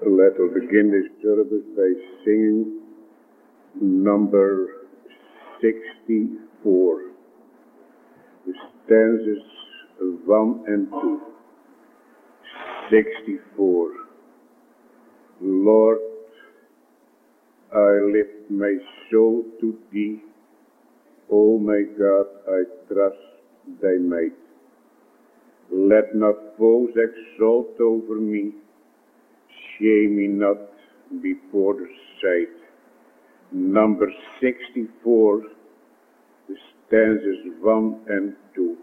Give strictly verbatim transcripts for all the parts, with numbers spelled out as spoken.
Let us begin this service by singing number sixty-four, the stanzas one and two. sixty-four. Lord, I lift my soul to thee. O my God, I trust thy might. Let not foes exalt over me. Shame me not before the sight. Number sixty-four, the stanzas one and two.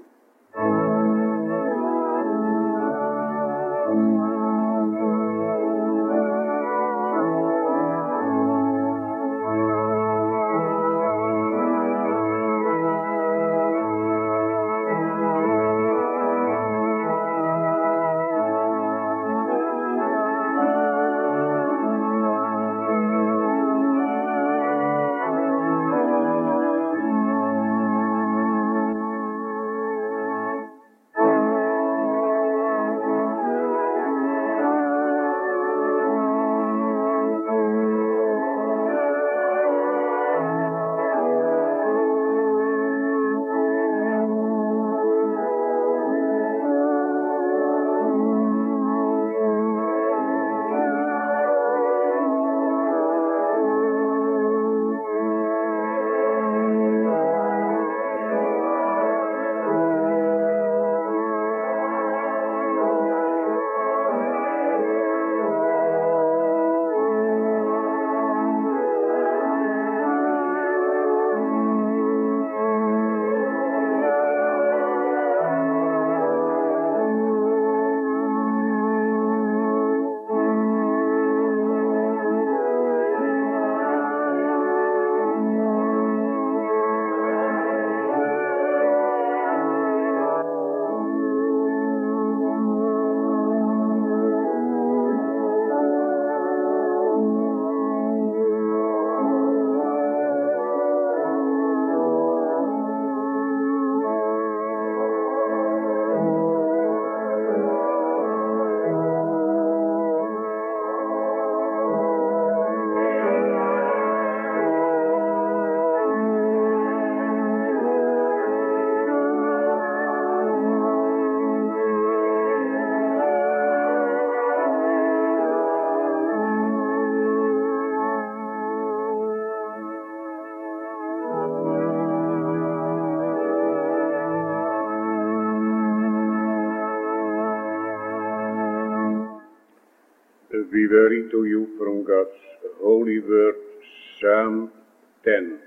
We read to you from God's holy word, Psalm ten.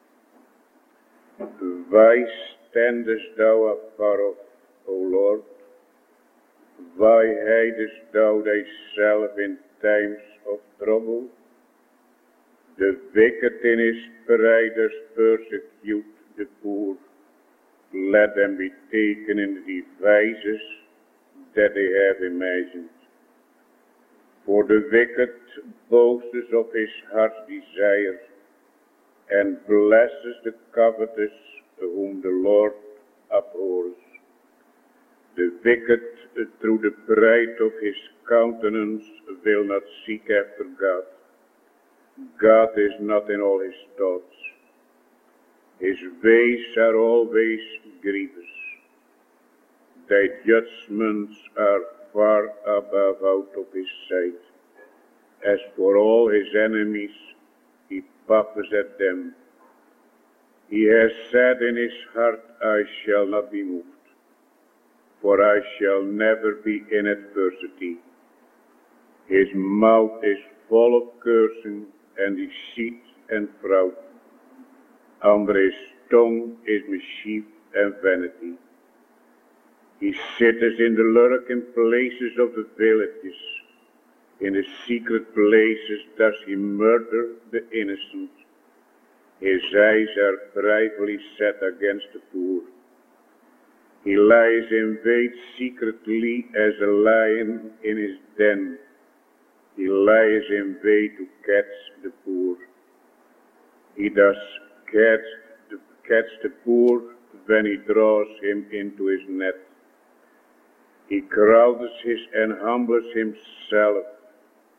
Why standest thou afar off, O Lord? Why hidest thou thyself in times of trouble? The wicked in his pride does persecute the poor. Let them be taken in the devices that they have imagined. For the wicked boasts of his heart's desire, and blesses the covetous whom the Lord abhors. The wicked, through the pride of his countenance, will not seek after God. God is not in all his thoughts. His ways are always grievous. Thy judgments are far above out of his sight. As for all his enemies, he puffs at them. He has said in his heart, I shall not be moved, for I shall never be in adversity. His mouth is full of cursing and deceit and fraud. Under his tongue is mischief and vanity. He sitteth in the lurking places of the villages. In the secret places does he murder the innocent. His eyes are privily set against the poor. He lies in wait secretly as a lion in his den. He lies in wait to catch the poor. He does catch the, catch the poor when he draws him into his net. He crowds his and humbles himself.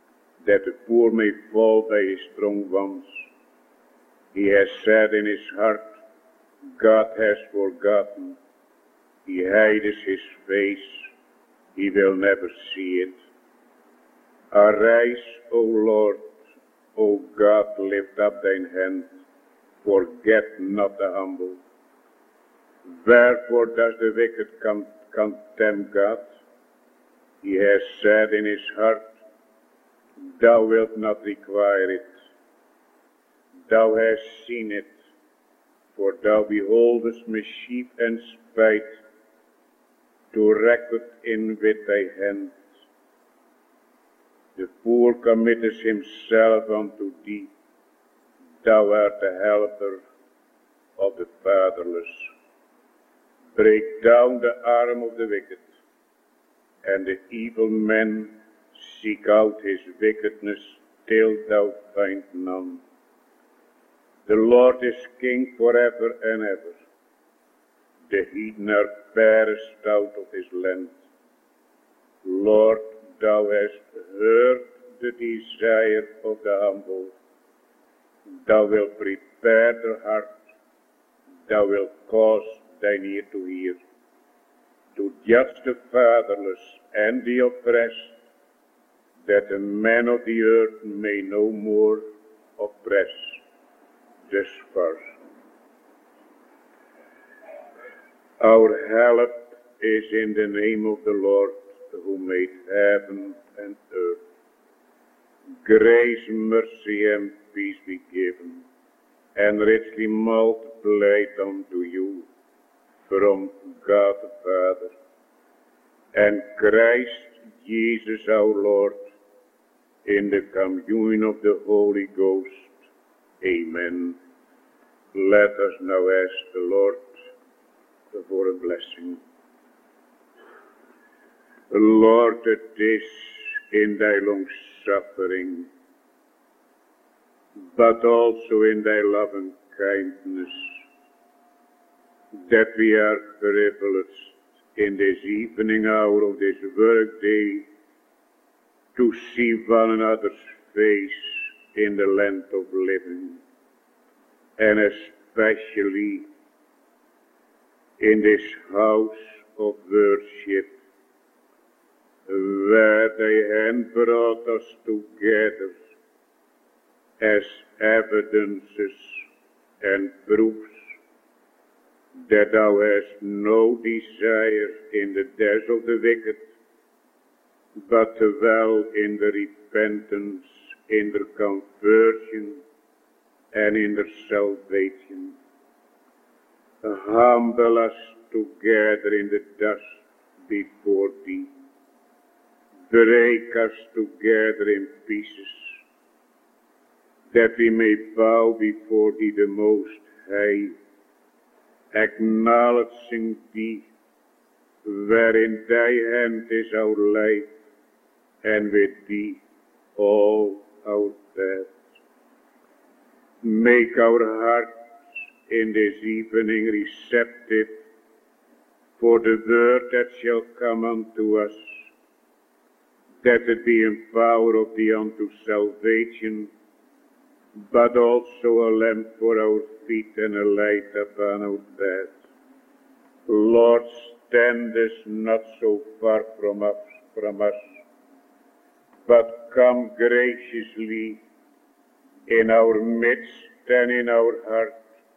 that the poor may fall by his strong ones. He has said in his heart, God has forgotten. He hides his face, he will never see it. Arise, O Lord, O God, lift up thine hand, forget not the humble. Wherefore does the wicked con- contemn God? He has said in his heart, thou wilt not require it. Thou hast seen it, for thou beholdest mischief and spite, to record in with thy hand. The poor committeth himself unto thee. Thou art the helper of the fatherless. Break down the arm of the wicked, and the evil man seek out his wickedness till thou find none. The Lord is king forever and ever. The heathen are perished out of his land. Lord, thou hast heard the desire of the humble. Thou wilt prepare their heart. Thou wilt cause thine ear to hear, to judge the fatherless and the oppressed, that the men of the earth may no more oppress. Thus far. Our help is in the name of the Lord, who made heaven and earth. Grace, mercy, and peace be given, and richly multiplied unto you from God the Father and Christ Jesus our Lord, in the communion of the Holy Ghost. Amen. Let us now ask the Lord for a blessing. Lord, it is in thy long suffering, but also in thy loving kindness, that we are privileged in this evening hour of this work day to see one another's face in the land of living, and especially in this house of worship, where thy hand brought us together as evidences and proofs that thou hast no desire in the death of the wicked, but dwell in the repentance, in their conversion, and in their salvation. Humble us together in the dust before thee. Break us together in pieces, that we may bow before thee the Most High, acknowledging thee, wherein thy hand is our life, and with thee all our death. Make our hearts in this evening receptive for the word that shall come unto us, that it be in power of thee unto salvation, but also a lamp for our feet and a light upon our path. Lord, standest not so far from us, from us, but come graciously in our midst and in our heart,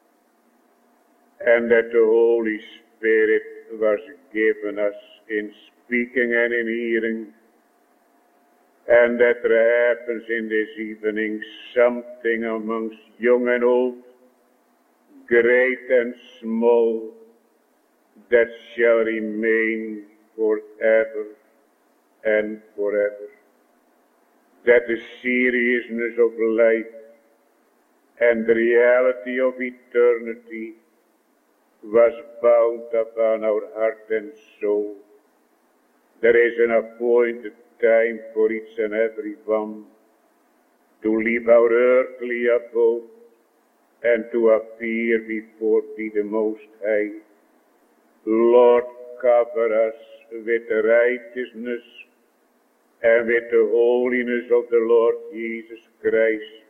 and that the Holy Spirit was given us in speaking and in hearing, and that there happens in this evening something amongst young and old, great and small, that shall remain forever and forever. That the seriousness of life and the reality of eternity was bound upon our heart and soul. There is an appointed time for each and every one to leave our earthly abode and to appear before thee the Most High. Lord, cover us with righteousness and with the holiness of the Lord Jesus Christ,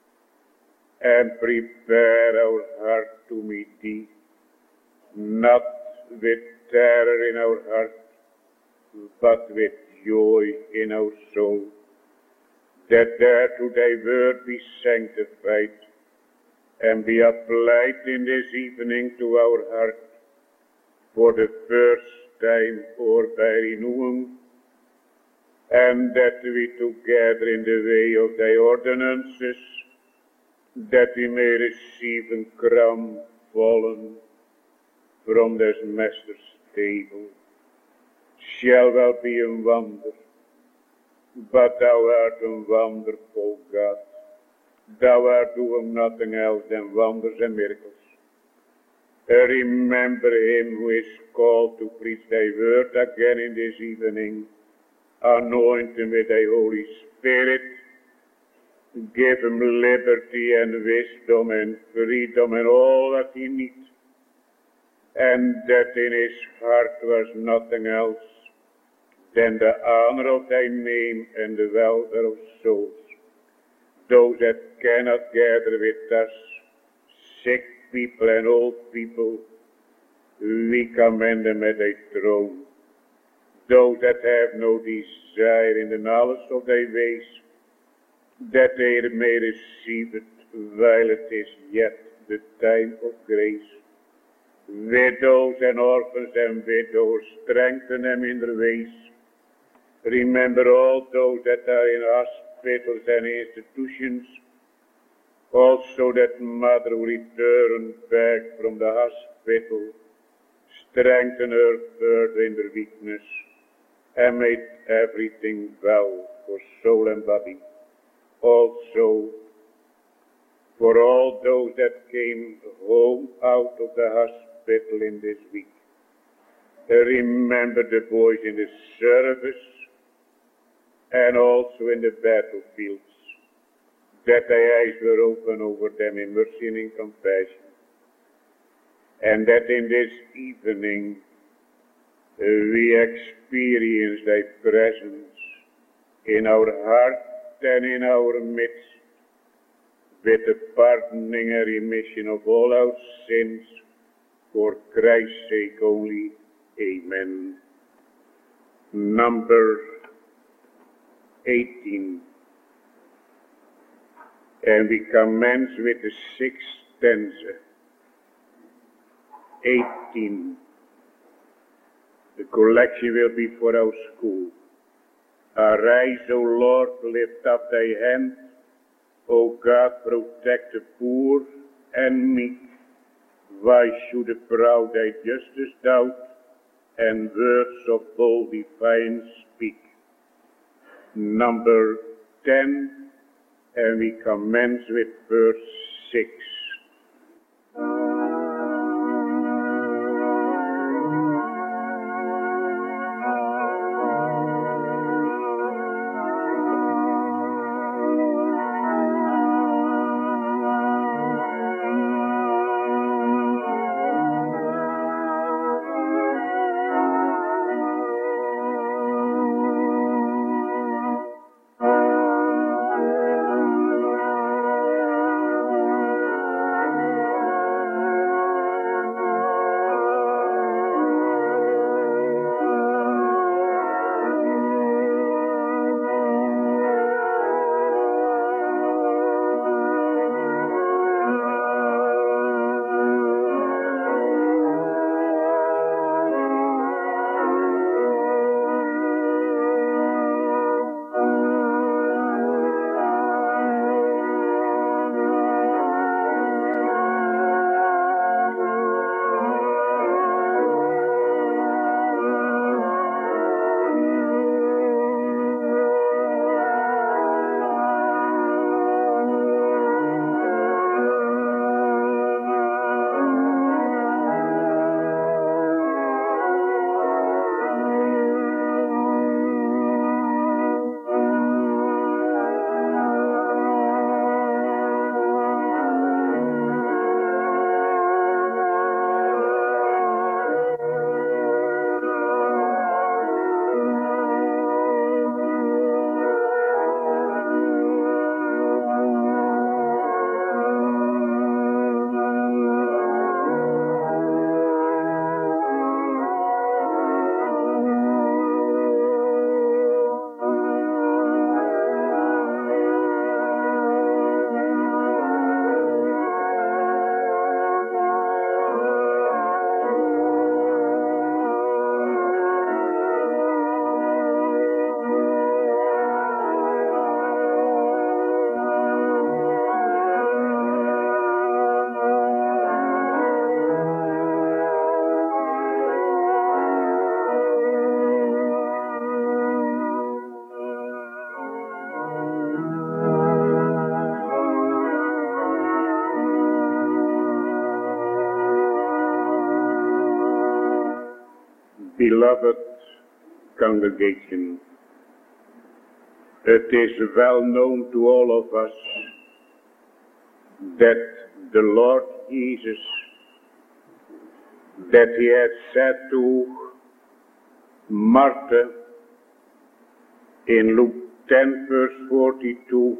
and prepare our heart to meet thee, not with terror in our heart, but with joy in our soul, that thereto thy word be sanctified, and be applied in this evening to our heart, for the first time or by renewing, and that we together in the way of thy ordinances, that we may receive a crown fallen from this master's table, shall well be a wonder, but thou art a wonderful God. Thou art doing nothing else than wonders and miracles. Remember him who is called to preach thy word again in this evening. Anoint him with thy Holy Spirit. Give him liberty and wisdom and freedom and all that he needs. And that in his heart was nothing else than the honor of thy name and the welfare of souls. Those that cannot gather with us, sick people and old people, we commend them at thy throne. Those that have no desire in the knowledge of thy ways, that they may receive it while it is yet the time of grace. Widows and orphans and widows, strengthen them in their ways. Remember all those that are in hospitals and institutions, also that mother who returned back from the hospital. Strengthen her further in their weakness, and make everything well for soul and body. Also for all those that came home out of the hospital in this week. Remember the boys in the service and also in the battlefields, that thy eyes were open over them in mercy and in compassion, and that in this evening uh, we experience thy presence in our heart and in our midst, with the pardoning and remission of all our sins, for Christ's sake only. Amen. Number eighteen. And we commence with the sixth stanza. eighteen. The collection will be for our school. Arise, O Lord, lift up thy hand. O God, protect the poor and meek. Why should the proud thy justice doubt, and words of bold defiance speak? Number ten, and we commence with verse six. Beloved congregation, it is well known to all of us that the Lord Jesus, that he had said to Martha in Luke ten verse forty-two,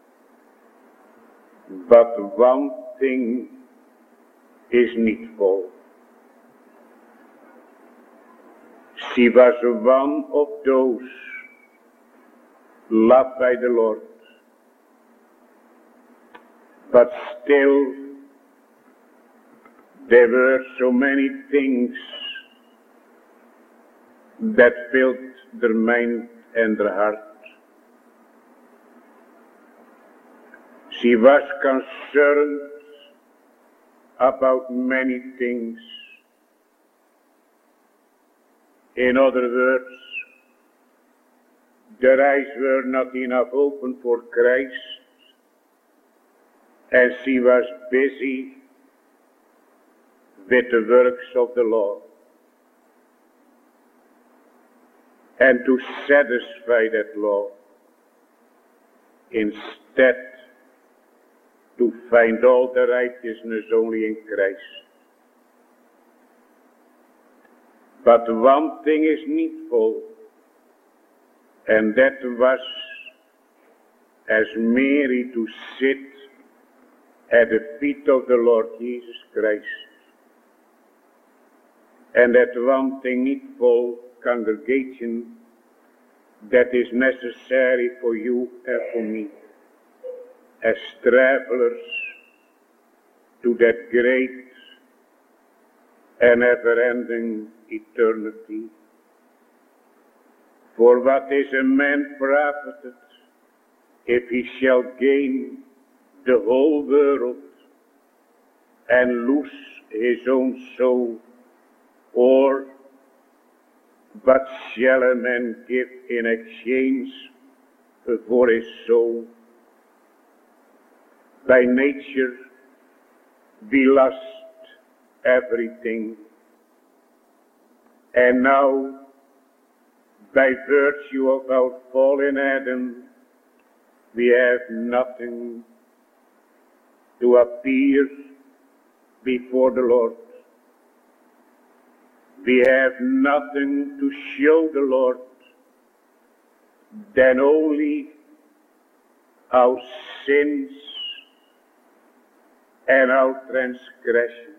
but one thing is needful. She was one of those loved by the Lord, but still there were so many things that filled their mind and their heart. She was concerned about many things. In other words, their eyes were not enough open for Christ, and she was busy with the works of the law. And to satisfy that law, instead to find all the righteousness only in Christ. But one thing is needful, and that was as Mary to sit at the feet of the Lord Jesus Christ. And that one thing needful, congregation, that is necessary for you and for me as travelers to that great and ever-ending eternity. For what is a man profited if he shall gain the whole world and lose his own soul? Or what shall a man give in exchange for his soul? By nature we lost everything, and now by virtue of our fallen Adam we have nothing to appear before the Lord. We have nothing to show the Lord than only our sins and our transgressions.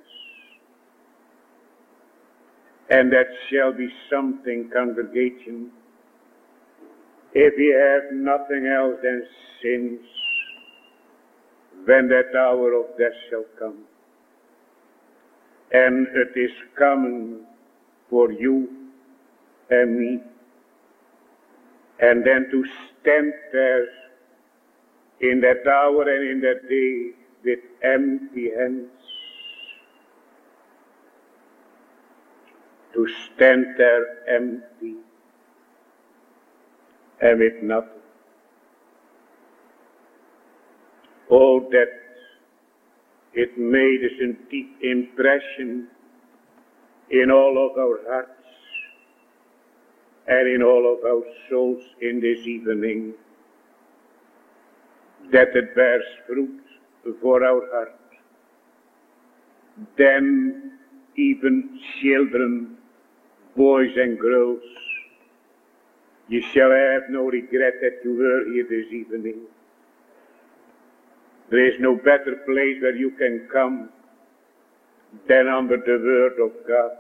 And that shall be something, congregation, if we have nothing else than sins, when that hour of death shall come. And it is coming for you and me. And then to stand there in that hour and in that day with empty hands. To stand there empty and with nothing. Oh, that it made us a deep impression in all of our hearts and in all of our souls in this evening, that it bears fruit for our heart. Then even children, boys and girls, you shall have no regret that you were here this evening. There is no better place where you can come than under the Word of God,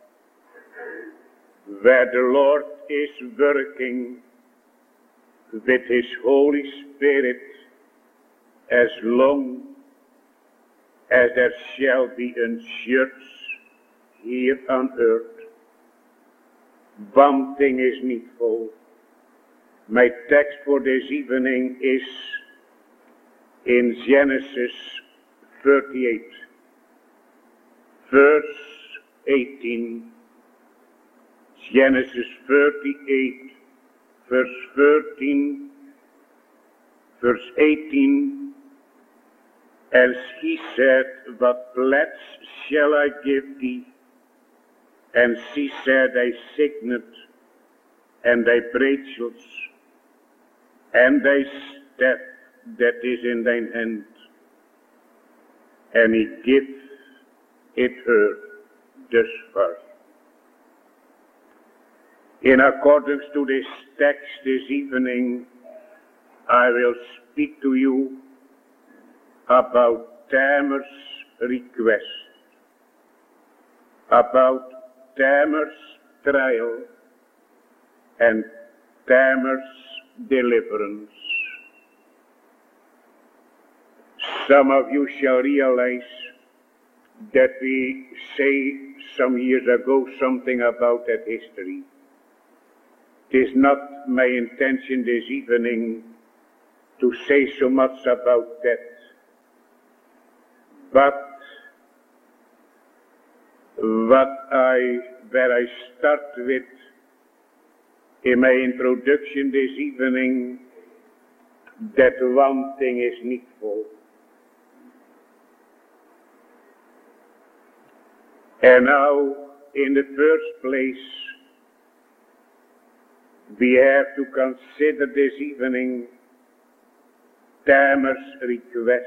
where the Lord is working with His Holy Spirit as long as there shall be a church here on earth. One thing is needful. My text for this evening is in Genesis thirty-eight, verse eighteen. Genesis thirty-eight, verse thirteen, verse eighteen. And he said, what pledge shall I give thee? En zie zij hij signet, en hij breedsels, en hij staf, dat is in thine hand. And he give it her thus far. In accordance to this text this evening, I will speak to you about Tamar's request, about Tamar's trial, and Tamar's deliverance. Some of you shall realize that we say some years ago something about that history. It is not my intention this evening to say so much about that. But what I, where I start with in my introduction this evening, that one thing is needful. And now, in the first place, we have to consider this evening Tamar's request.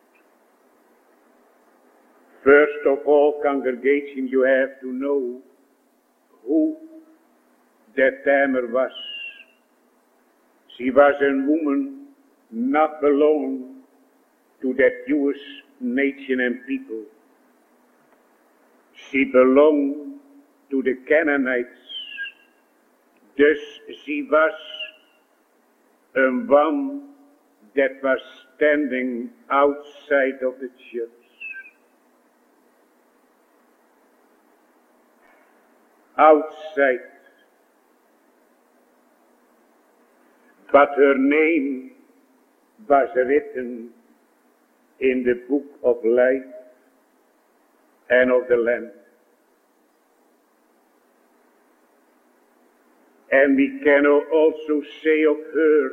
First of all, congregation, you have to know who that Tamar was. She was a woman not belonging to that Jewish nation and people. She belonged to the Canaanites. Thus she was a one that was standing outside of the church. Outside. But her name was written in the book of life and of the Lamb. And we can also say of her,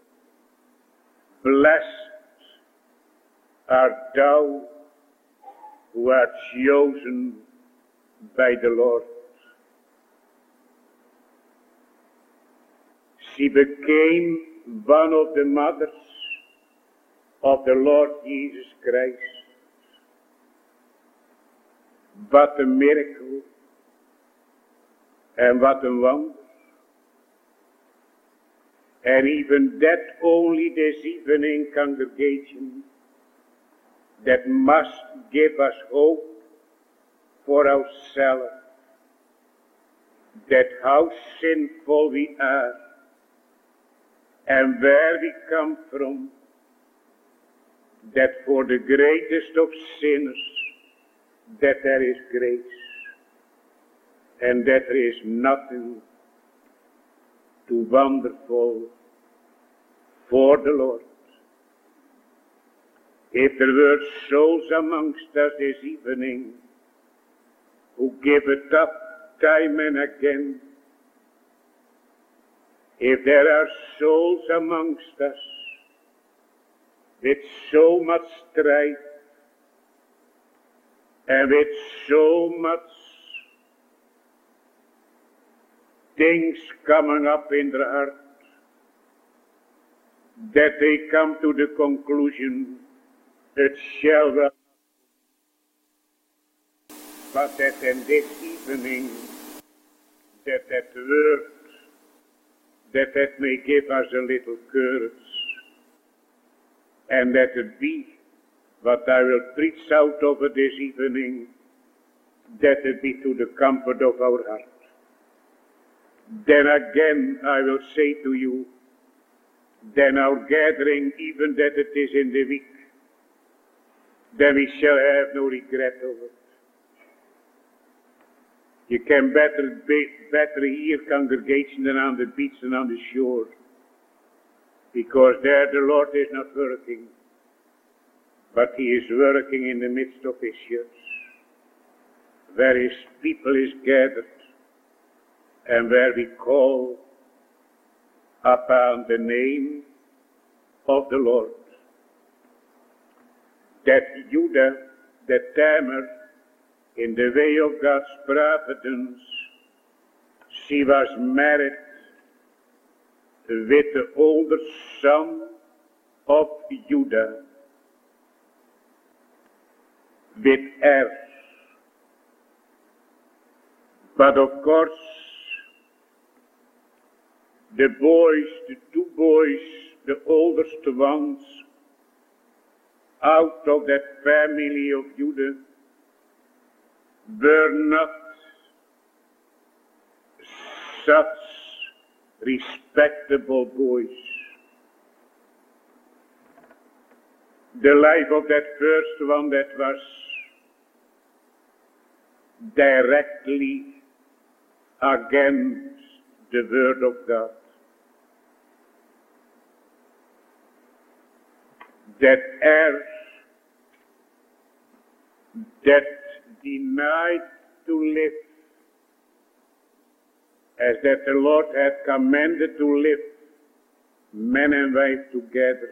blessed art thou who art chosen by the Lord. She became one of the mothers of the Lord Jesus Christ. What a miracle and what a wonder. And even that only this evening, congregation, that must give us hope for ourselves, that how sinful we are and where we come from, that for the greatest of sinners, that there is grace, and that there is nothing too wonderful for the Lord. If there were souls amongst us this evening who give it up time and again, if there are souls amongst us with so much strife and with so much things coming up in their heart, that they come to the conclusion, it shall well, but that in this evening, that that word, that that may give us a little courage, and that it be what I will preach out of it this evening, that it be to the comfort of our heart. Then again I will say to you, then our gathering, even that it is in the week, then we shall have no regret of it. You can better be, better hear congregation than on the beach and on the shore, because there the Lord is not working, but He is working in the midst of His church, where His people is gathered, and where we call upon the name of the Lord. That Judah, that Tamar, in the way of God's providence, she was married with the older son of Judah, with heirs. But of course, the boys, the two boys, the oldest ones, out of that family of Judah, were not such respectable boys. The life of that first one that was directly against the word of God. That heirs that denied to live as that the Lord had commanded to live, man and wife together,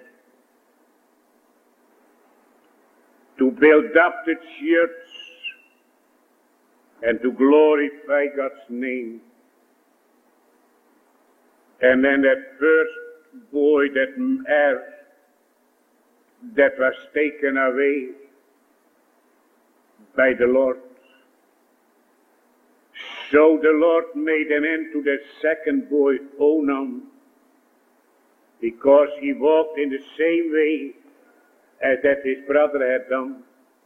to build up the church and to glorify God's name. And then that first boy, that heir, that was taken away by the Lord. So the Lord made an end to the second boy, Onan, because he walked in the same way as that his brother had done.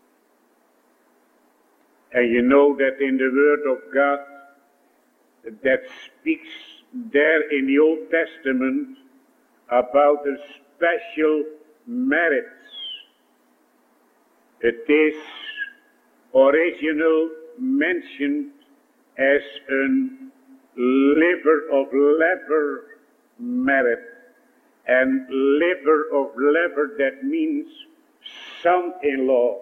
And you know that in the Word of God, that speaks there in the Old Testament about a special marriage. It is original mentioned as a liver of lever marriage. And liver of lever, that means son-in-law.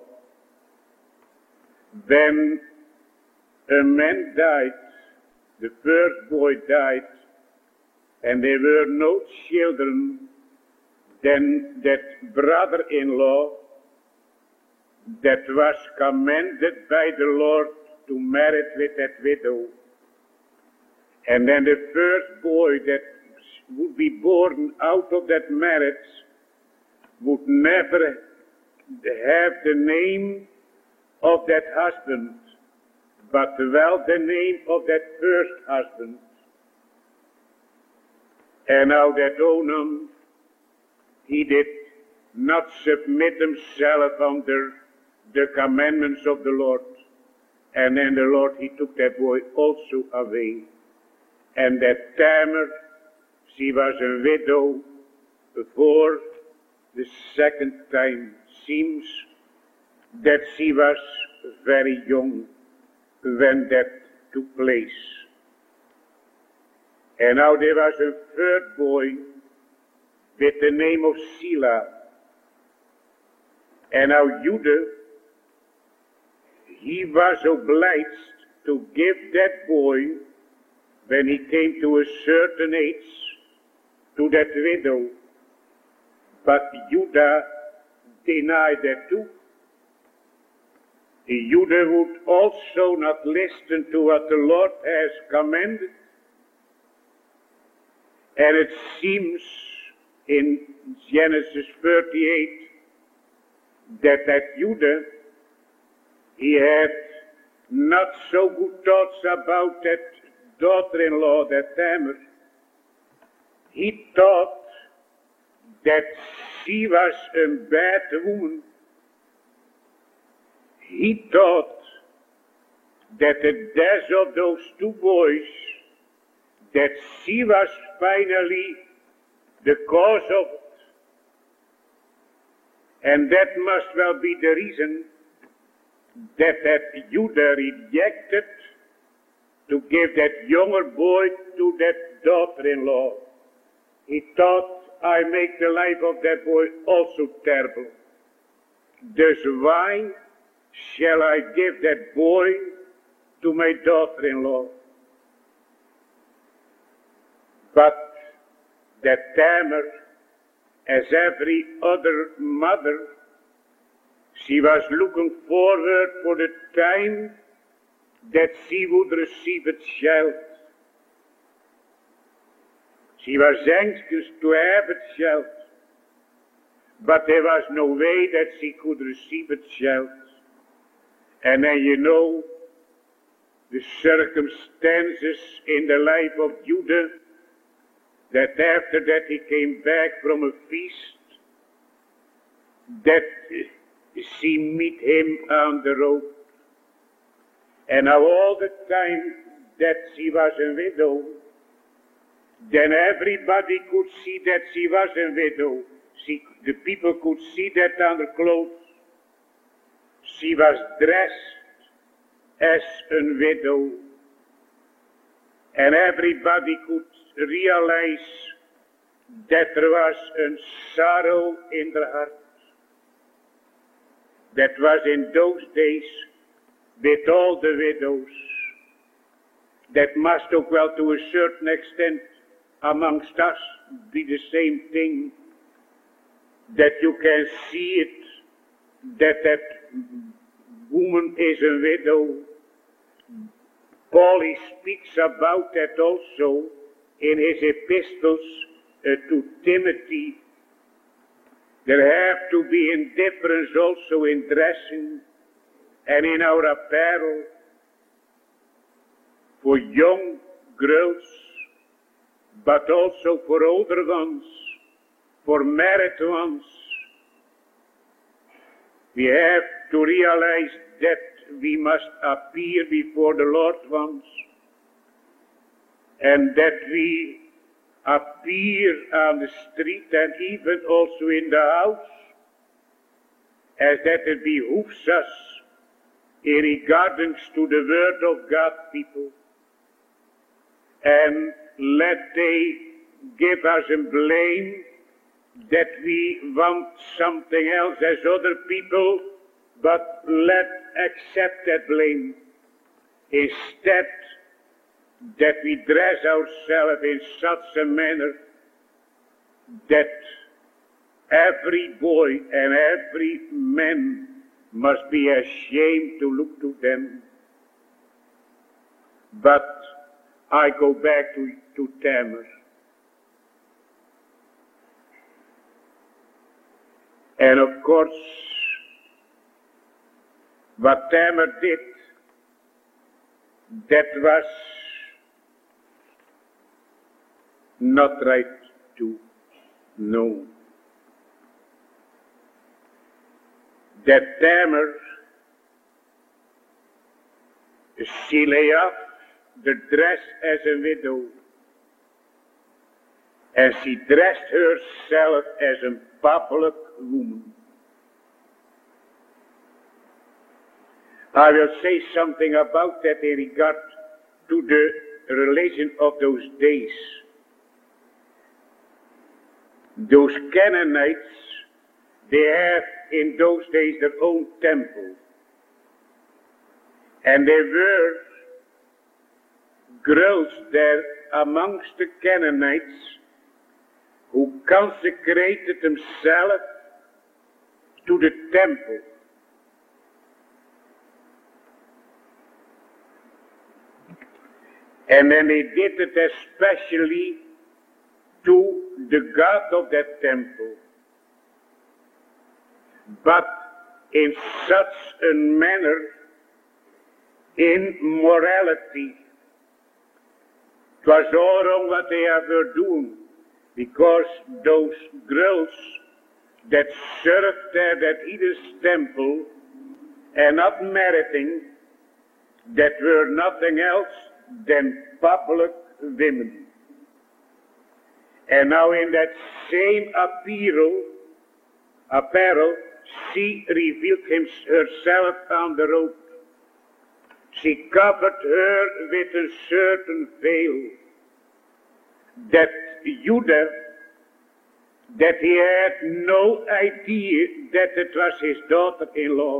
When a man died, the first boy died, and there were no children, then that brother-in-law that was commanded by the Lord to marry with that widow. And then the first boy that would be born out of that marriage would never have the name of that husband, but well the name of that first husband. And now that Onan, he did not submit himself under the commandments of the Lord. And then the Lord, he took that boy also away. And that Tamar, she was a widow for the second time. Seems that she was very young when that took place. And now there was a third boy with the name of Sila. And now Judah, he was obliged to give that boy, when he came to a certain age, to that widow. But Judah denied that too. Judah would also not listen to what the Lord has commanded. And it seems in Genesis thirty-eight that that Judah, he had not so good thoughts about that daughter-in-law, that Tamar. He thought that she was a bad woman. He thought that the death of those two boys, that she was finally the cause of it. And that must well be the reason that that Judah rejected to give that younger boy to that daughter-in-law. He thought, I make the life of that boy also terrible. Thus why shall I give that boy to my daughter-in-law? But that Tamar, as every other mother, she was looking forward for the time that she would receive a child. She was anxious to have a child, but there was no way that she could receive a child. And then you know the circumstances in the life of Judah, that after that he came back from a feast, that she meet him on the road. And now all the time that she was a widow, then everybody could see that she was a widow. She, the people could see that on her clothes. She was dressed as a widow. And everybody could realize that there was a sorrow in her heart. That was in those days with all the widows. That must ook well to a certain extent amongst us be the same thing. That you can see it, that that woman is a widow. Paul he speaks about that also in his epistles uh, to Timothy. There have to be indifference also in dressing and in our apparel for young girls, but also for older ones, for married ones. We have to realize that we must appear before the Lord once, and that we appear on the street and even also in the house, as that it behooves us in regarding to the word of God, people. And let they give us a blame that we want something else as other people, but let accept that blame. Instead, that we dress ourselves in such a manner that every boy and every man must be ashamed to look to them. But I go back to, to Tamar. And of course, what Tamar did, that was not right to know. That Tamar, she lay off the dress as a widow, and she dressed herself as a public woman. I will say something about that in regard to the religion of those days. Those Canaanites, they had in those days their own temple. And there were girls there amongst the Canaanites who consecrated themselves to the temple. And then they did it especially to the God of that temple. But in such a manner, in morality, it was all wrong what they were doing, because those girls that served there at Edith's temple and not meriting, that were nothing else than public women. And now in that same apparel, apparel, she revealed him, herself on the road. She covered her with a certain veil, that Judah, that he had no idea that it was his daughter-in-law.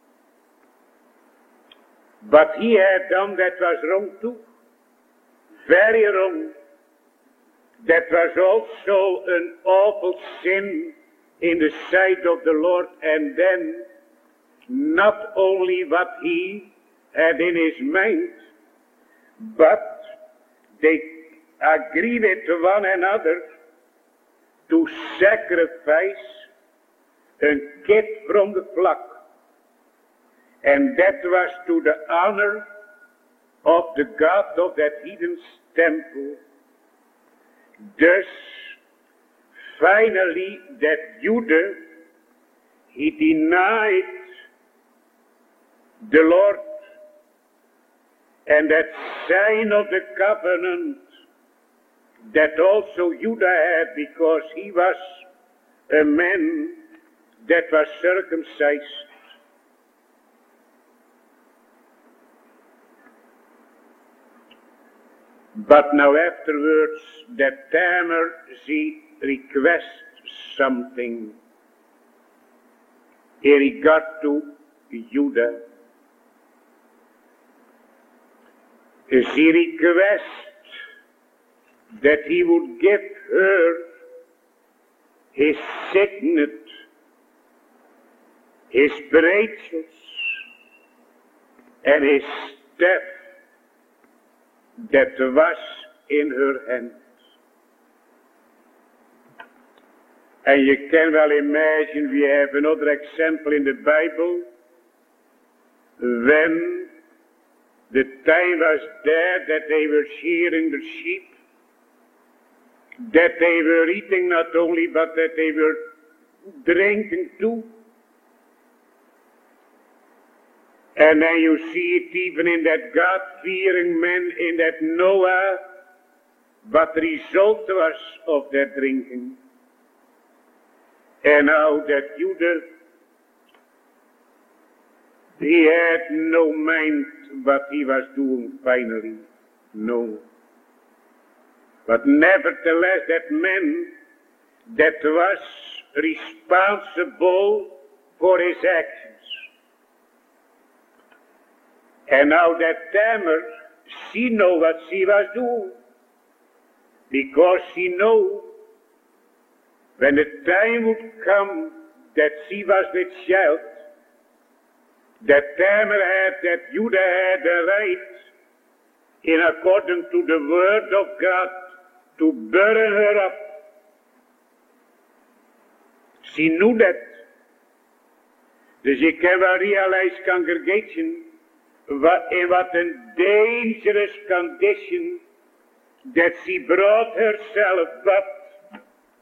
But he had done that was wrong too. Very wrong. That was also an awful sin in the sight of the Lord. And then, not only what he had in his mind, but they agree with one another to sacrifice a kid from the flock. And that was to the honor of the God of that heathen's temple. Thus, finally, that Judah, he denied the Lord, and that sign of the covenant that also Judah had, because he was a man that was circumcised. But now afterwards, that Tamar, she requests something in regard to Judah. She requests that he would give her his signet, his bracelets, and his staff that was in her hand. And you can well imagine, we have another example in the Bible, when the time was there that they were shearing the sheep, that they were eating not only, but that they were drinking too. And then you see it even in that God-fearing man, in that Noah, what the result was of that drinking. And now that Judah, he had no mind what he was doing finally. No. But nevertheless, that man that was responsible for his actions. And now that Tamar, she know what she was doing. Because she know when the time would come that she was with child, that Tamar had, that Judah had the right, in according to the word of God, to burn her up. She knew that. Dus je can wel realize, congregation, what, in what a dangerous condition that she brought herself, but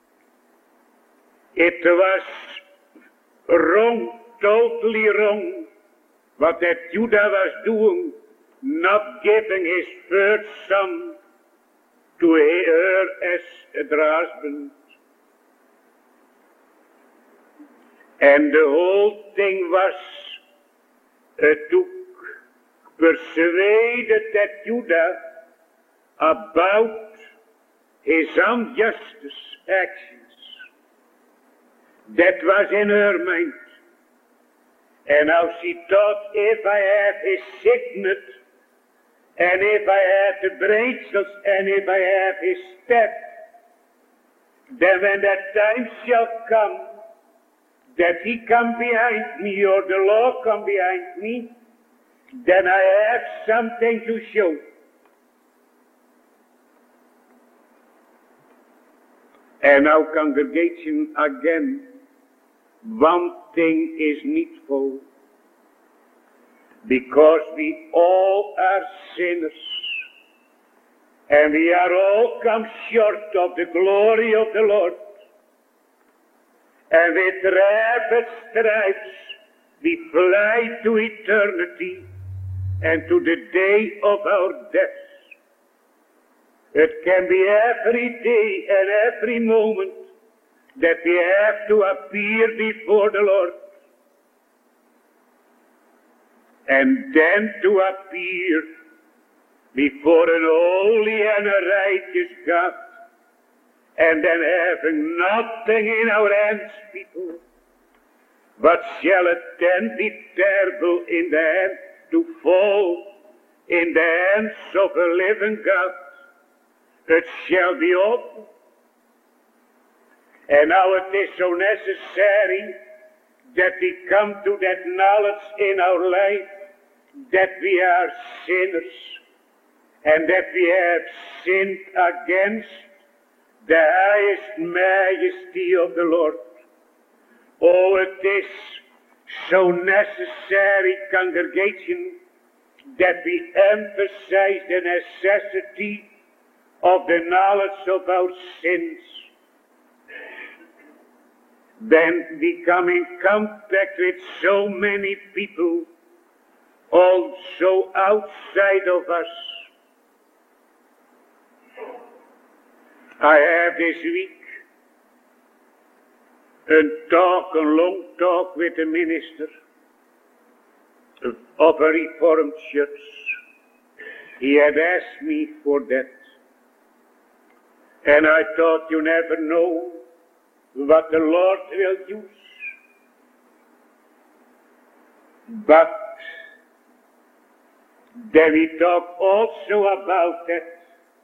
it was wrong, totally wrong, what that Judah was doing, not giving his first son to her as a husband. And the whole thing was uh, to persuaded that Judah about his unjust actions. That was in her mind. And now she thought, if I have his signet, and if I have the bracelets, and if I have his staff, then when that time shall come, that he come behind me, or the law come behind me, then I have something to show. And now, congregation, again, one thing is needful, because we all are sinners, and we are all come short of the glory of the Lord, and with rapid stripes we fly to eternity and to the day of our death. It can be every day and every moment that we have to appear before the Lord. And then to appear before an holy and a righteous God. And then having nothing in our hands, people. But shall it then be terrible in the hand to fall in the hands of a living God? It shall be open. And now it is so necessary that we come to that knowledge in our life that we are sinners and that we have sinned against the highest majesty of the Lord. Oh, it is so necessary, congregation, that we emphasize the necessity of the knowledge of our sins. Then we come in contact with so many people, also outside of us. I have this week a talk, a long talk with a minister of a Reformed church. He had asked me for that. And I thought, you never know what the Lord will use. But then we talk also about that.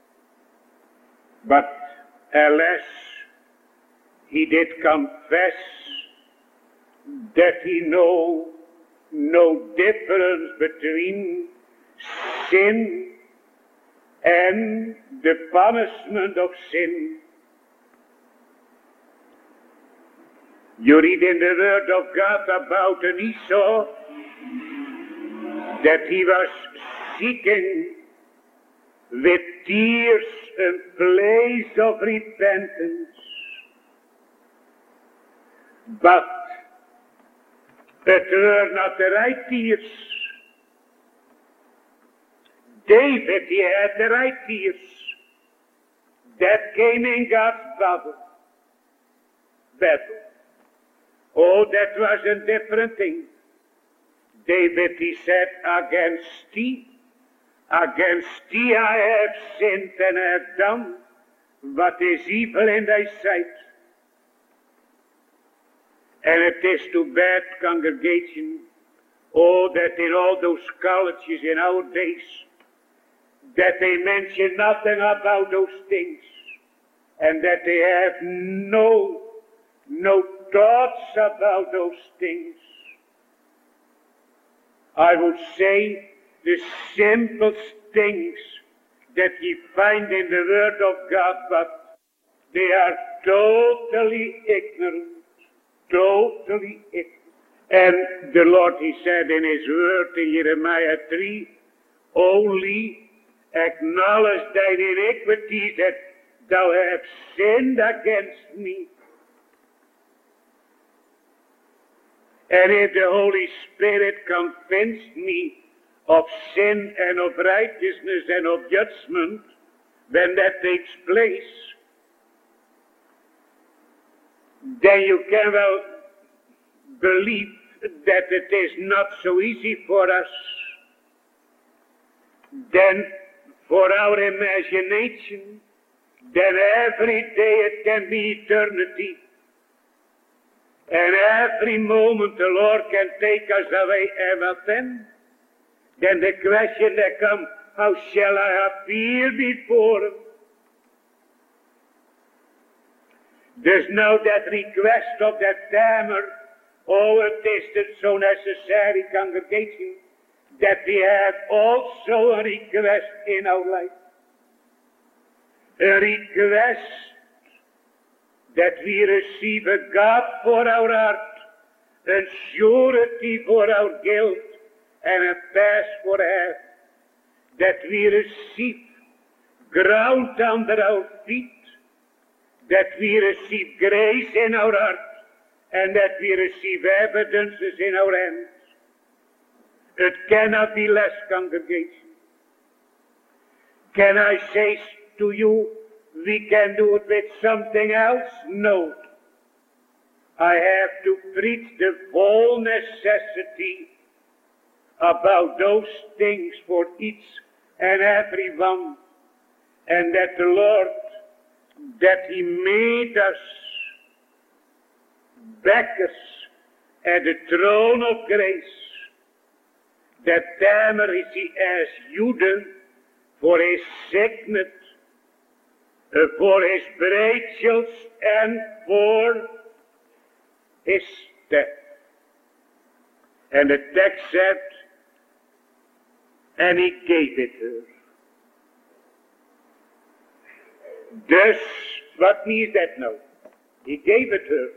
But alas, he did confess that he know no difference between sin and the punishment of sin. You read in the Word of God about an Esau that he was seeking with tears a place of repentance. But it were not the right tears. David, he had the right tears. That came in God's battle. Battle. Oh, that was a different thing. David, he said, against thee, against thee I have sinned and have done what is evil in thy sight. And it is too bad, congregation, oh, that in all those colleges in our days, that they mention nothing about those things, and that they have no, no thoughts about those things. I would say the simplest things that we find in the Word of God, but they are totally ignorant. Totally ignorant. And the Lord, he said in his word in Jeremiah three, only acknowledge thine iniquities, that thou hast sinned against me. And if the Holy Spirit convinced me of sin and of righteousness and of judgment, when that takes place, then you can well believe that it is not so easy for us. Then for our imagination, then every day it can be eternity. And every moment the Lord can take us away. And then, then the question that comes, how shall I appear before Him? There's now that request of that Tamer. Oh, it is so necessary, congregation, that we have also a request in our life. A request that we receive a God for our heart, a surety for our guilt, and a pass for hell. That we receive ground under our feet, that we receive grace in our heart, and that we receive evidences in our hands. It cannot be less, congregation. Can I say to you, we can do it with something else? No. I have to preach the full necessity about those things for each and every one. And that the Lord, that He made us beggars at the throne of grace. That Tamer is He as Judah for his signet, uh, for his brazils, and for his death. And the text said, En he gave it her. Dus, what means that now? He gave it her.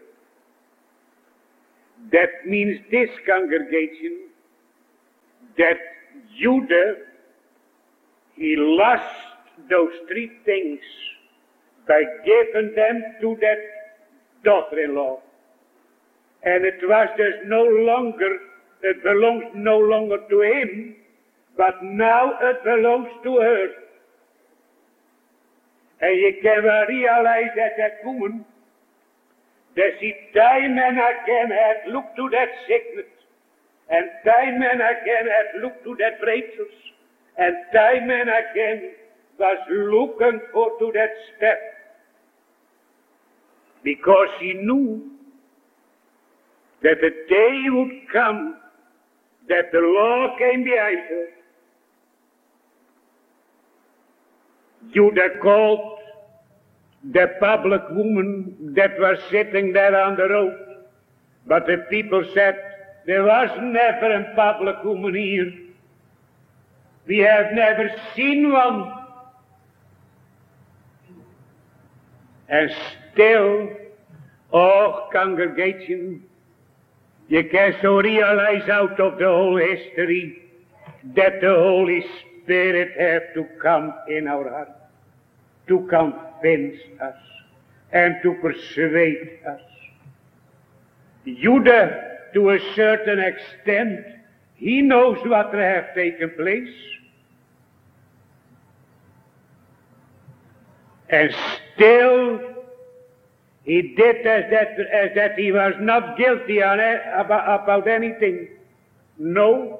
That means this, congregation, that Judah, he lost those three things by giving them to that daughter-in-law. And it was just no longer, it belongs no longer to him, but now it belongs to her. And you can well realize that that woman, that she time and again had looked to that sickness, and time and again had looked to that breakthroughs, and time and again was looking for to that step, because she knew that the day would come that the law came behind her. Judah called the public woman that was sitting there on the road, but the people said, there was never a public woman here. We have never seen one. And still, oh congregation, you can so realize out of the whole history that the Holy Spirit have to come in our heart, to convince us and to persuade us. Judah, to a certain extent, he knows what there have taken place. And still, he did as that, as that he was not guilty on it, about, about anything. No.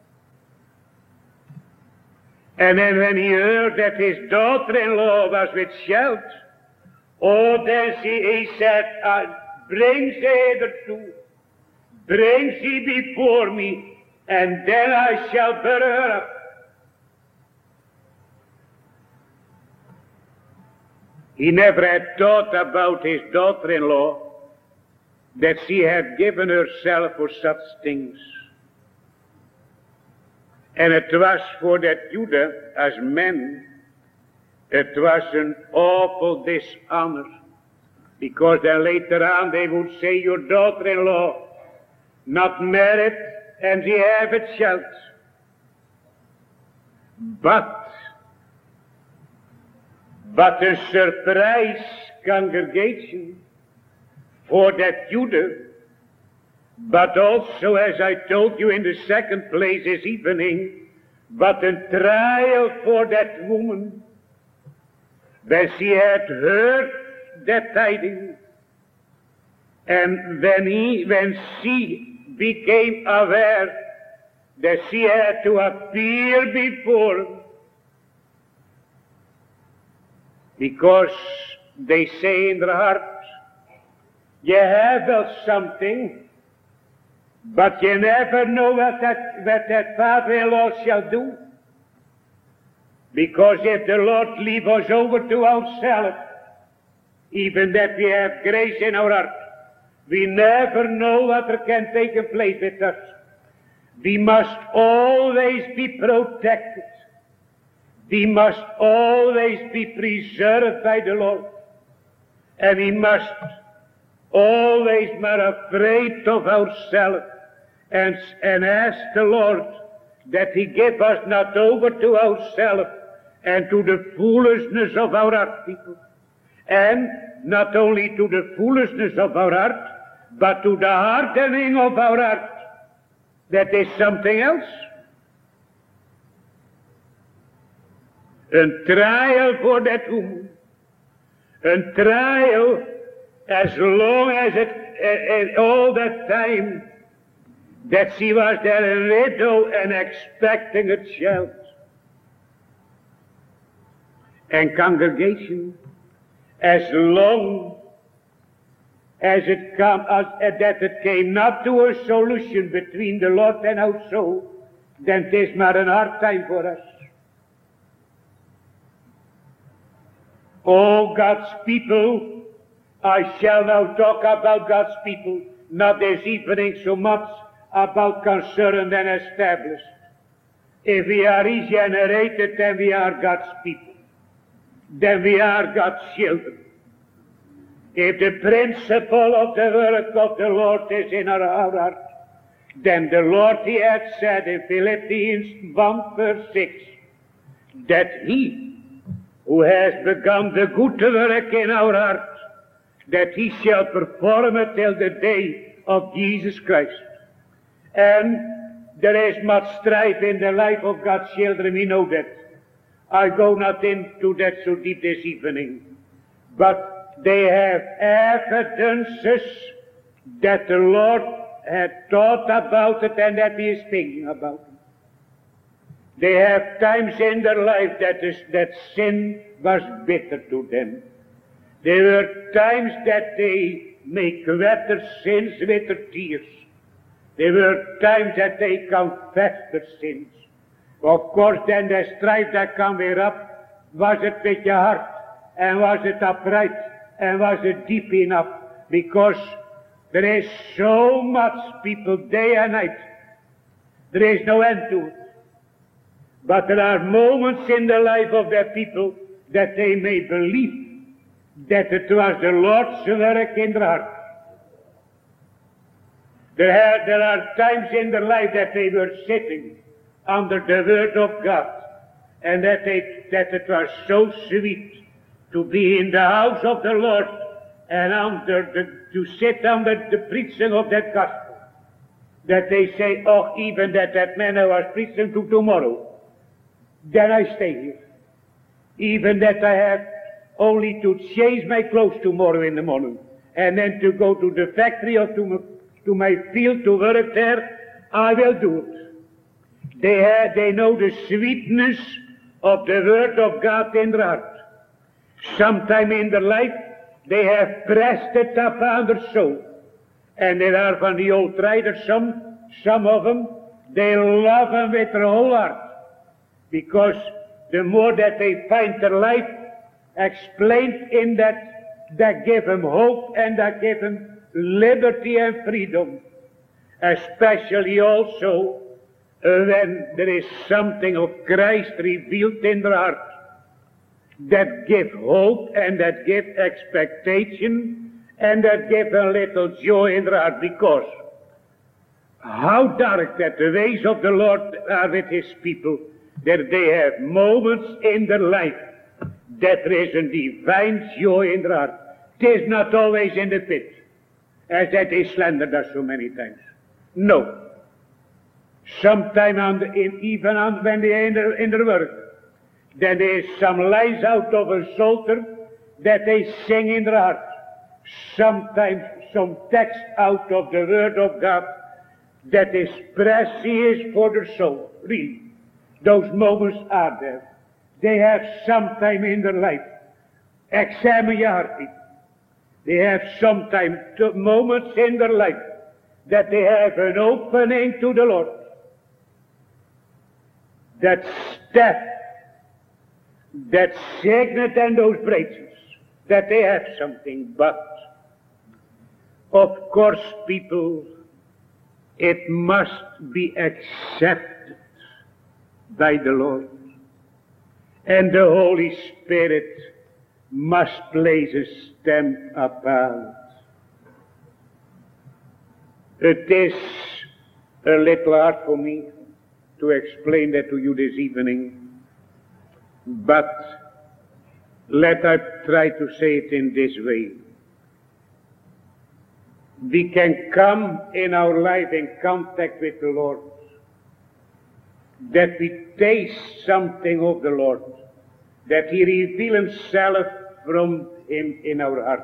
And then when he heard that his daughter-in-law was with child, oh, then she, he said, uh, bring she hitherto, bring she before me, and then I shall bury her up. He never had thought about his daughter-in-law, that she had given herself for such things. And it was for that Judah, as men, it was an awful dishonor. Because then later on they would say, your daughter-in-law, not married, and she have a child. But, but a surprise congregation for that Judah, but also, as I told you in the second place this evening, but a trial for that woman, when she had heard that tidings, and when he, when she became aware that she had to appear before him, because they say in their heart, you have well something, but you never know what that, what that father-in-law shall do. Because if the Lord leave us over to ourselves, even that we have grace in our heart, we never know what can take place with us. We must always be protected. We must always be preserved by the Lord. And we must always be afraid of ourselves and, and ask the Lord that He give us not over to ourselves and to the foolishness of our heart, people. And not only to the foolishness of our heart, but to the hardening of our heart. That is something else. A trial for that woman. A trial as long as it, uh, uh, all that time that she was there a widow and expecting a child. And congregation, as long as it come, as, uh, that it came not to a solution between the Lord and our soul, then it is not a hard time for us. Oh, God's people, I shall now talk about God's people, not this evening so much about concerned and established. If we are regenerated, then we are God's people. Then we are God's children. If the principle of the work of the Lord is in our heart, then the Lord, He had said in Philippians one verse six, that He who has begun the good work in our heart, that He shall perform it till the day of Jesus Christ. And there is much strife in the life of God's children, we know that. I go not into that so deep this evening. But they have evidences that the Lord had thought about it and that He is thinking about it. They have times in their life that, is, that sin was bitter to them. There were times that they make wet their sins with their tears. There were times that they confessed their sins. Of course, then the strife that come weer up, was it with your heart, and was it upright, and was it deep enough? Because there is so much people day and night. There is no end to it. But there are moments in the life of their people that they may believe that it was the Lord's work in their heart. There are, there are times in their life that they were sitting under the Word of God, and that, they, that it was so sweet to be in the house of the Lord and under the, to sit under the preaching of that gospel, that they say, oh, even that that man I was preaching to tomorrow, then I stay here. Even that I have only to change my clothes tomorrow in the morning, and then to go to the factory or to my, to my field to work there, I will do it. They have, they know the sweetness of the Word of God in their heart. Sometime in their life, they have pressed it up on their soul. And there are from the old writers, some, some of them, they love them with their whole heart. Because the more that they find their life explained in that, that give them hope and that give them liberty and freedom. Especially also when there is something of Christ revealed in their heart, that give hope and that give expectation and that give a little joy in their heart. Because how dark that the ways of the Lord are with His people, that they have moments in their life that there is a divine joy in their heart. It is not always in the pit, as that they slandered us so many times. No. Sometime on the, in, even on when they are in their, in their work, then there is some lines out of a psalter that they sing in their heart. Sometimes some text out of the Word of God that is precious for their soul. Really, those moments are there. They have sometime in their life. Examine your heartbeat. They have sometime moments in their life that they have an opening to the Lord. That step, that signet and those bracelets, that they have something. But, of course, people, it must be accepted by the Lord. And the Holy Spirit must place a stamp upon it. It is a little hard for me to explain that to you this evening, but let us try to say it in this way. We can come in our life in contact with the Lord, that we taste something of the Lord, that He reveal Himself from in, in our heart.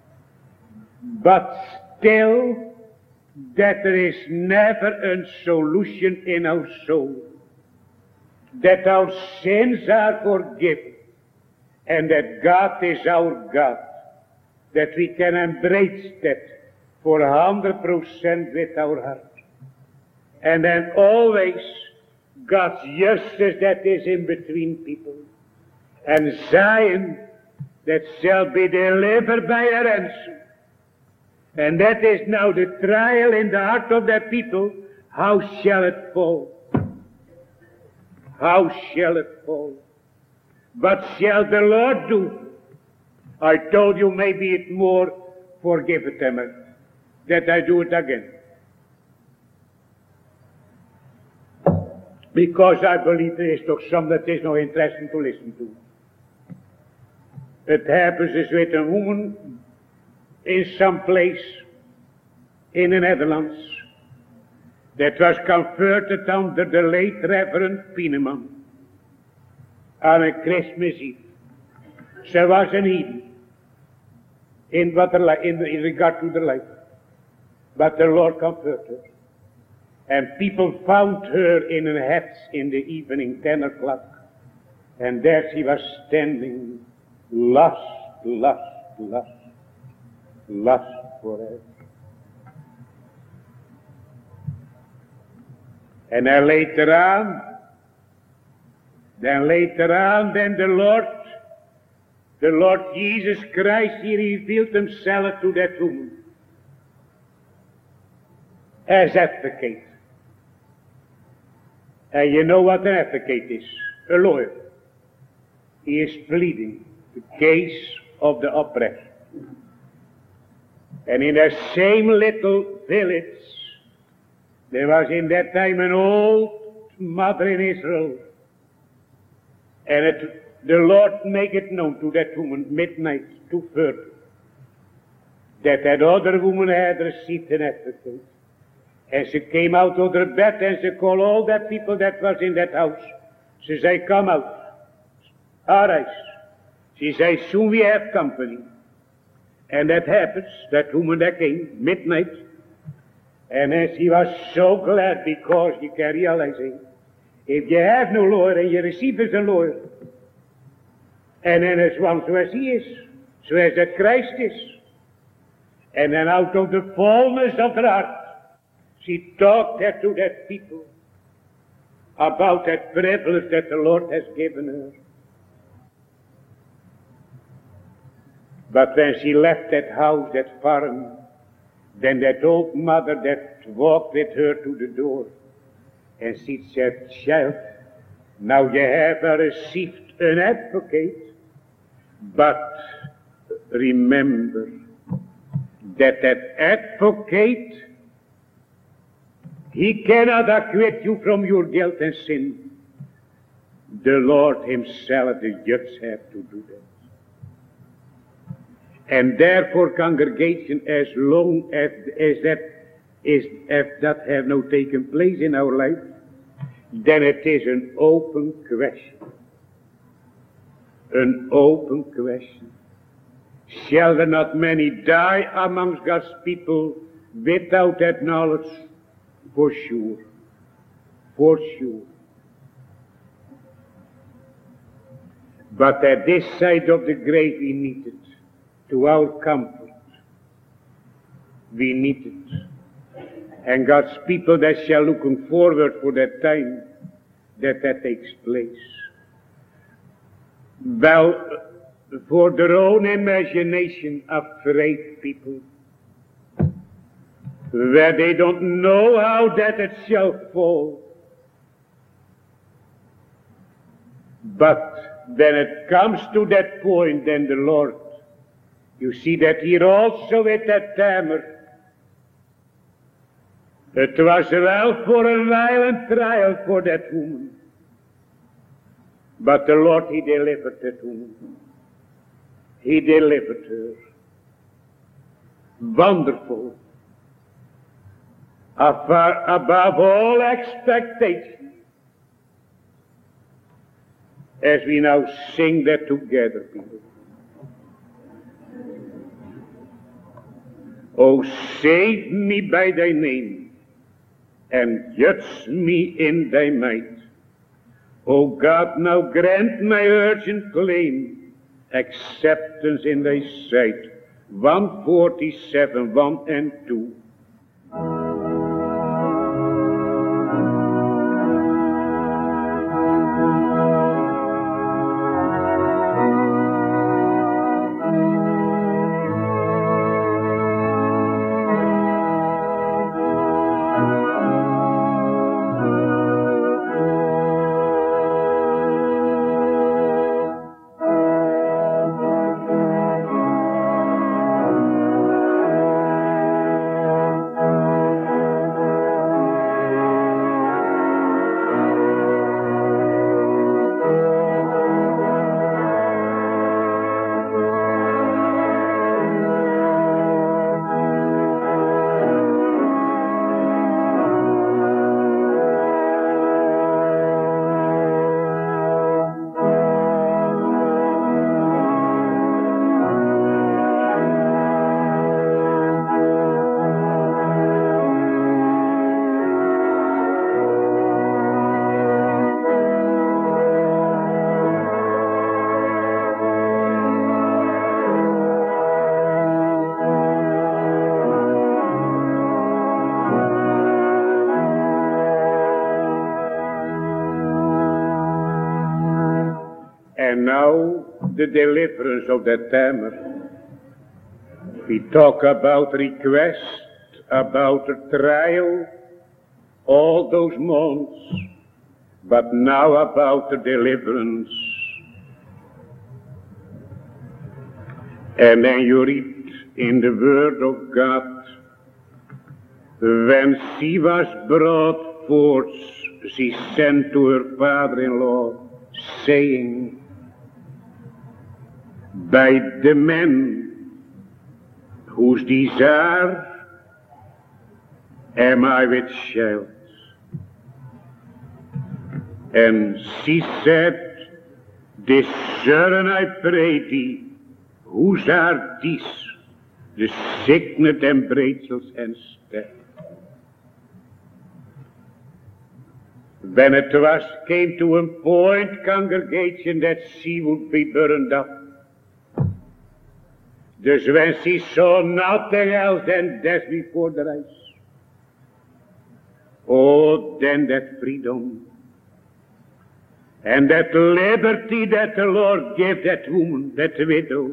But still, that there is never a solution in our soul, that our sins are forgiven, and that God is our God, that we can embrace that for a hundred percent with our heart. And then always God's justice that is in between people, and Zion that shall be delivered by a ransom. And that is now the trial in the heart of that people. How shall it fall? how shall it fall? What shall the Lord do? I told you maybe it more forgive it them that I do it again. Because I believe there is toch some that is no interesting to listen to. It happens is with a woman in some place in the Netherlands that was converted under the late Reverend Pieneman on a Christmas Eve. Ze was een heathen in, what her, in, in regard to the life. But the Lord converted her. And people found her in a hat in the evening, ten o'clock. And there she was standing, lust, lust, lust, lust forever. En dan later aan, then later on, then the Lord, the Lord Jesus Christ, He revealed Himself to that woman as advocate. And you know what an advocate is? A lawyer. He is pleading the case of the oppressed. And in that same little village, there was in that time an old mother in Israel. And it, the Lord make it known to that woman midnight to further that that other woman had received an advocate. And she came out of her bed and she called all that people that was in that house. She said, come out. Arise. She said, soon we have company. And that happens, that woman that came, midnight. And then she was so glad because you can realize it. If you have no lawyer and you receive as a lawyer, and then as one so as he is, so as that Christ is, and then out of the fullness of her heart, she talked that to that people about that privilege that the Lord has given her. But when she left that house, that farm, then that old mother that walked with her to the door, and she said, child, now you have received an advocate, but remember that that advocate, he cannot acquit you from your guilt and sin. The Lord Himself, the judge, have to do that. And therefore, congregation, as long as, as that is, if that have no taken place in our life, then it is an open question. An open question. Shall there not many die amongst God's people without that knowledge? For sure. For sure. But at this side of the grave we need it. To our comfort. We need it. And God's people that shall looking forward for that time that that takes place. Well, for their own imagination, afraid people, where they don't know how that it shall fall. But when it comes to that point, then the Lord, you see that here also with that Tamar, it was well for a violent trial for that woman. But the Lord, He delivered that woman. He delivered her. Wonderful. Afar, above all expectation. As we now sing that together, people. Oh, save me by Thy name, and judge me in Thy might. O God, now grant my urgent claim, acceptance in Thy sight. one forty-seven, one and two. the deliverance of that Tamar. We talk about request, about a trial, all those months, but now about the deliverance. And then you read in the Word of God, when she was brought forth, she sent to her father-in-law, saying, by the men whose desire am I with child. And she said, discern, I pray thee, whose are these, the signet and bracelets and staff. When it was came to a point, congregation, that she would be burned up. Dus when she saw nothing else than death before the eyes. Oh, then that freedom and that liberty that the Lord gave that woman, that widow,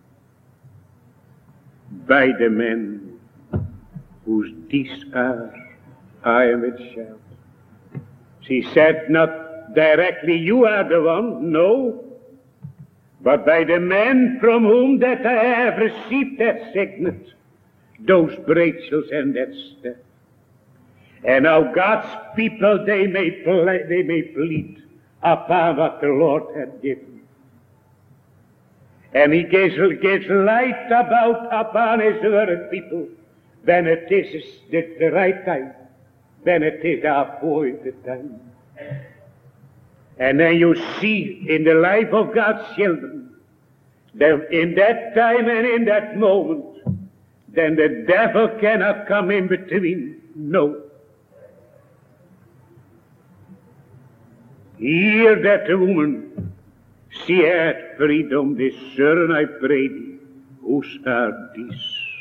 by the men whose deeds are, I am its child. She said not directly, you are the one, no, but by the men from whom that I have received that signet, those bracelets and that staff. And now God's people, they may play, they may plead upon what the Lord had given. And he gives, gives light about upon his word people when it is the, the right time, when it is the appointed time. And then you see in the life of God's children, that in that time and in that moment, then the devil cannot come in between. No. Here that woman, she had freedom, discern, I pray thee, whose are these?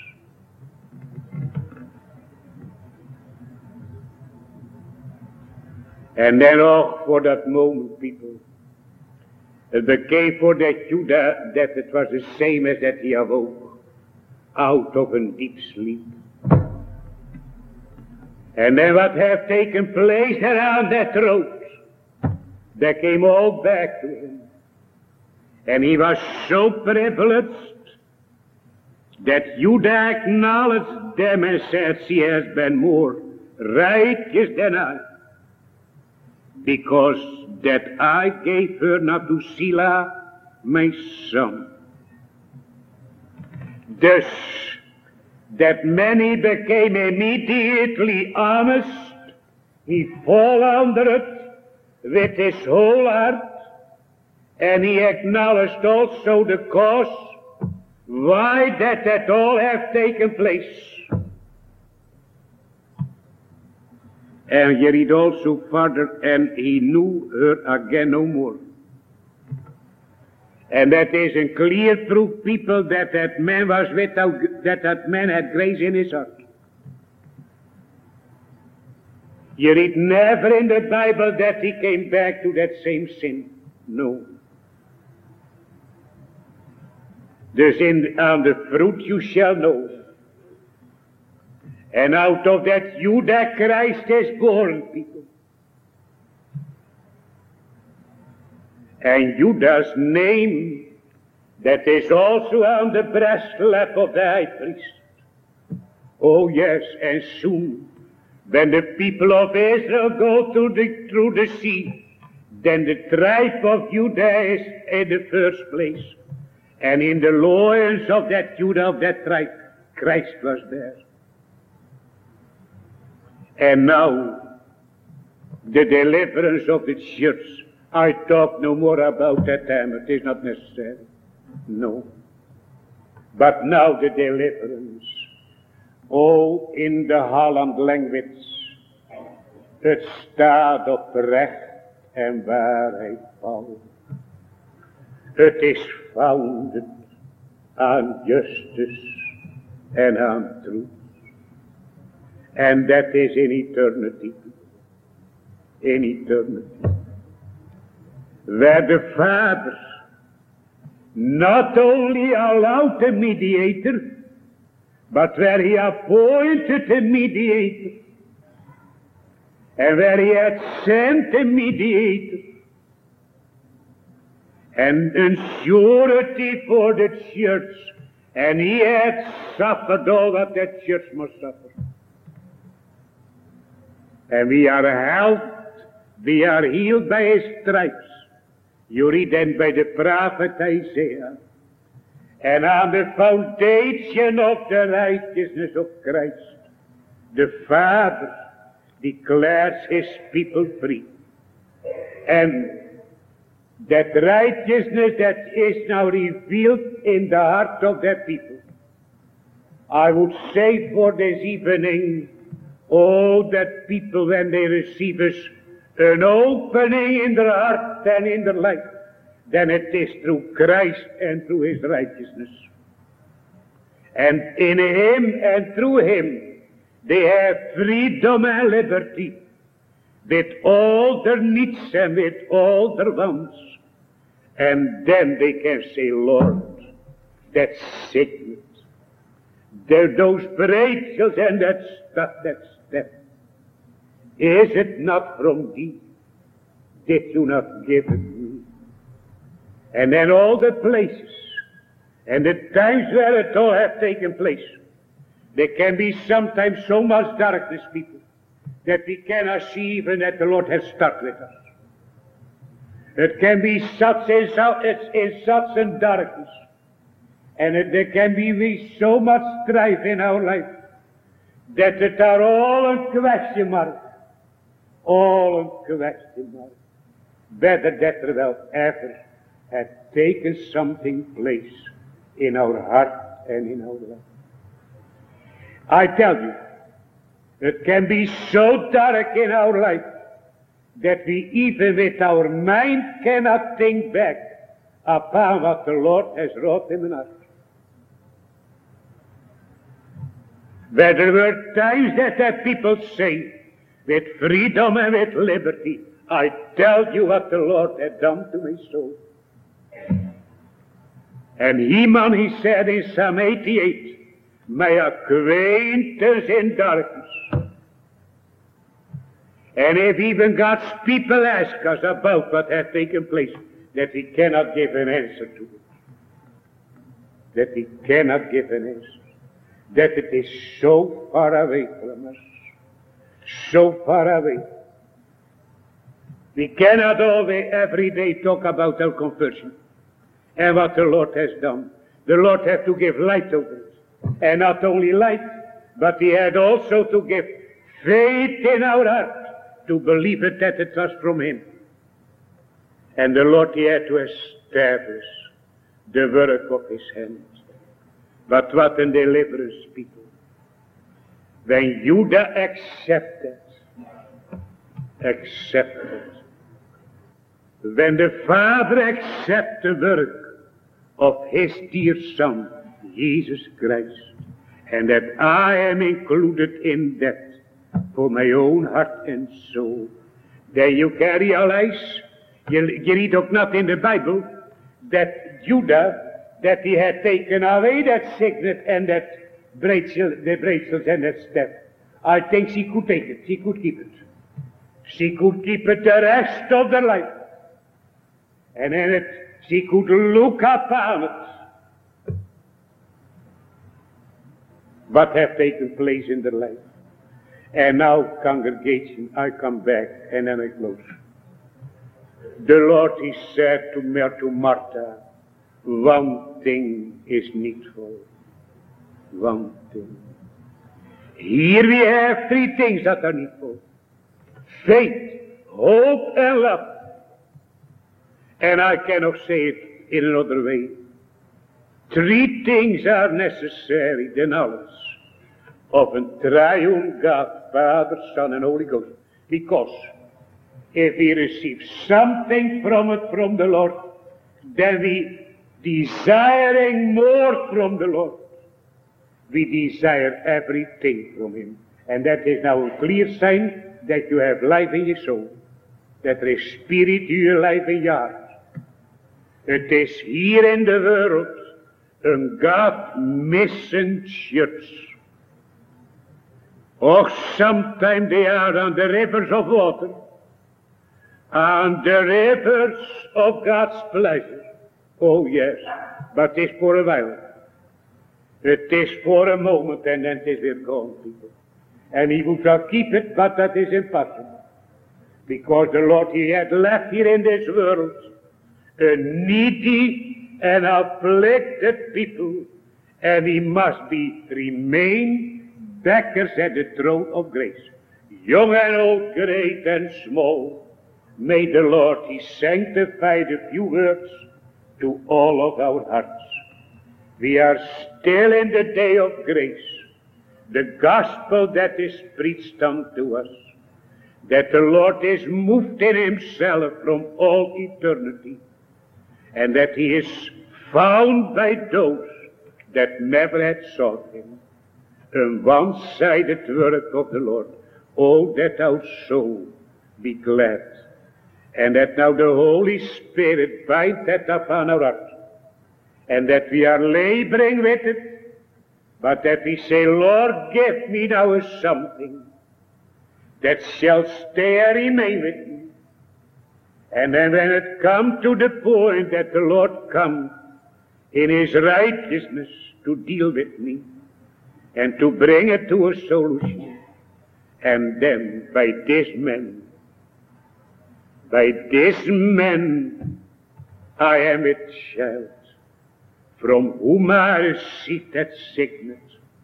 And then oh, for that moment, people, it became for that Judah that it was the same as that he awoke out of a deep sleep. And then what have taken place around that road, they came all back to him. And he was so privileged that Judah acknowledged them and said, she has been more righteous than I, because that I gave her not to Sila, my son. Thus, that many became immediately honest, he fall under it with his whole heart, and he acknowledged also the cause why that that all have taken place. And you read also further, and he knew her again no more. And that is a clear proof, people, that that man was without, that that man had grace in his heart. You read never in the Bible that he came back to that same sin. No. Dus in, on the fruit you shall know. And out of that Judah Christ is born, people. And Judah's name, that is also on the breastlap of the high priest. Oh yes, and soon, when the people of Israel go through the, through the sea, then the tribe of Judah is in the first place. And in the loins of that Judah, of that tribe, Christ was there. And now, the deliverance of the church, I talk no more about that time, it is not necessary. No. But now the deliverance. Oh, in the Holland language, het staat op recht en waarheid valt. Het is founded on justice and on truth. And that is in eternity. In eternity. Where the Father not only allowed a mediator, but where he appointed a mediator, and where he had sent a mediator, and a surety for the church, and he had suffered all that the church must suffer. And we are helped, we are healed by his stripes. You read then by the prophet Isaiah. And on the foundation of the righteousness of Christ, the Father declares his people free. And that righteousness that is now revealed in the heart of their people, I would say for this evening, oh, that people, when they receive us, an opening in their heart and in their life, then it is through Christ and through his righteousness. And in him and through him, they have freedom and liberty, with all their needs and with all their wants. And then they can say, Lord, that sickness, there those breakthroughs and that stuff, that step, is it not from thee? Did you not give it me? And then all the places and the times where it all have taken place, there can be sometimes so much darkness, people, that we cannot see even that the Lord has stuck with us. It can be such in, in such in darkness, and it, there can be so much strife in our life, that it are all in question mark, all in question mark, whether that there will ever have taken something place in our heart and in our life. I tell you, it can be so dark in our life that we even with our mind cannot think back upon what the Lord has wrought in us. Where there were times that the people say, with freedom and with liberty, I tell you what the Lord had done to my soul. And Heman, he said in Psalm eighty-eight, my acquaintance in darkness. And if even God's people ask us about what has taken place, that we cannot give an answer to it. That we cannot give an answer. That it is so far away from us. So far away. We cannot always, every day, talk about our conversion and what the Lord has done. The Lord had to give light over it. And not only light, but He had also to give faith in our heart to believe it that it was from Him. And the Lord, He had to establish the work of His hands. But what a deliverance, people. When Judah accepted, accepted, when the Father accepted the work of His dear Son, Jesus Christ, and that I am included in that for my own heart and soul, then you can realize, you, you read ook not in the Bible, that Judah, that he had taken away that signet and that bracelet, the bracelets and that staff. I think she could take it, she could keep it. She could keep it the rest of her life. And in it, she could look upon it. What have taken place in their life. And now, congregation, I come back and then I close. The Lord, He said to, to Martha, one thing is needful. One thing. Here we have three things that are needful. Faith, hope, and love. And I cannot say it in another way. Three things are necessary, the knowledge of a triune God, Father, Son, and Holy Ghost. Because if we receive something from it from the Lord, then we desiring more from the Lord. We desire everything from Him. And that is now a clear sign that you have life in your soul. That there is spirit in your life in your heart. Het is hier in de wereld een God missing church. Or sometimes they are on the rivers of water, on the rivers of God's pleasure. Oh yes, but it's for a while. It is for a moment and then it is weer gone, people. And he would not keep it, but that is impossible. Because the Lord, he had left here in this world a needy and afflicted people, and he must be remain beckers at the throne of grace. Young and old, great and small, may the Lord, he sanctify the few words to all of our hearts. We are still in the day of grace. The gospel that is preached unto us, that the Lord is moved in himself from all eternity, and that he is found by those that never had sought him. A one-sided work of the Lord. Oh, that our soul be glad, and that now the Holy Spirit bind that upon our heart, and that we are laboring with it, but that we say, Lord, give me now something that shall stay and remain with me. And then when it comes to the point that the Lord come in his righteousness to deal with me and to bring it to a solution, and then by this man, by this man I am a child, from whom I receive that sickness,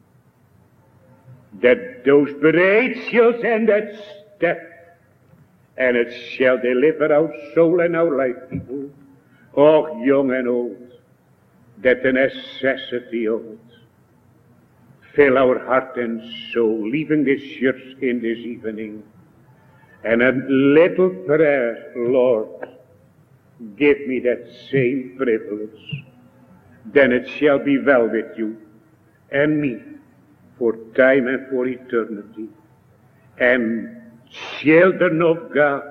that those beraadshels and that step, and it shall deliver our soul and our life, people, oh, young and old, that the necessity of it fill our heart and soul, leaving this church in this evening, and a little prayer, Lord, give me that same privilege, then it shall be well with you and me for time and for eternity. And children of God,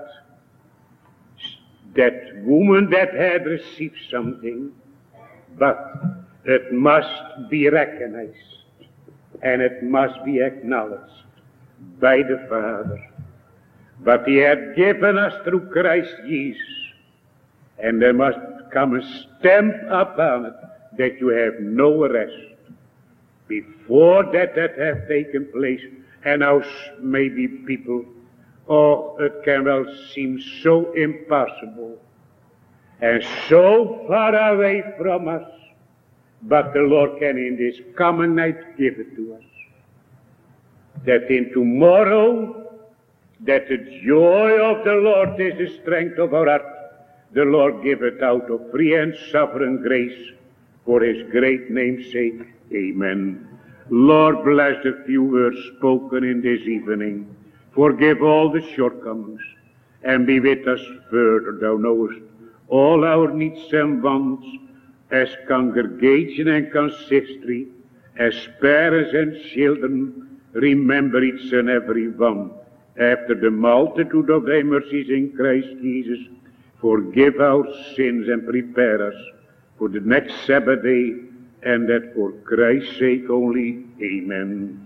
that woman that had received something, but it must be recognized and it must be acknowledged by the Father. But he had given us through Christ Jesus, and there must come a stamp upon it that you have no rest. Before that that have taken place, and now maybe people, oh, it can well seem so impossible and so far away from us, but the Lord can in this common night give it to us. That in tomorrow, that the joy of the Lord is the strength of our heart, the Lord give it out of free and sovereign grace for his great name's sake. Amen. Lord, bless the few words spoken in this evening. Forgive all the shortcomings, and be with us further. Thou knowest all our needs and wants, as congregation and consistory, as parents and children. Remember each and every one. After the multitude of thy mercies in Christ Jesus, forgive our sins and prepare us for the next Sabbath day, and that for Christ's sake only. Amen.